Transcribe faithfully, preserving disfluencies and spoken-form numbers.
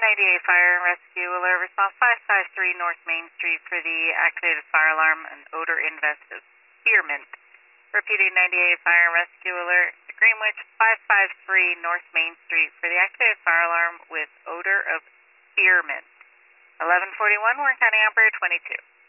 ninety-eight Fire and Rescue Alert Response five five three North Main Street for the activated fire alarm and odor invest of spearmint. Repeating ninety-eight Fire and Rescue Alert, the Greenwich five five three North Main Street for the activated fire alarm with odor of spearmint. eleven forty-one, Warren County Operator twenty-two.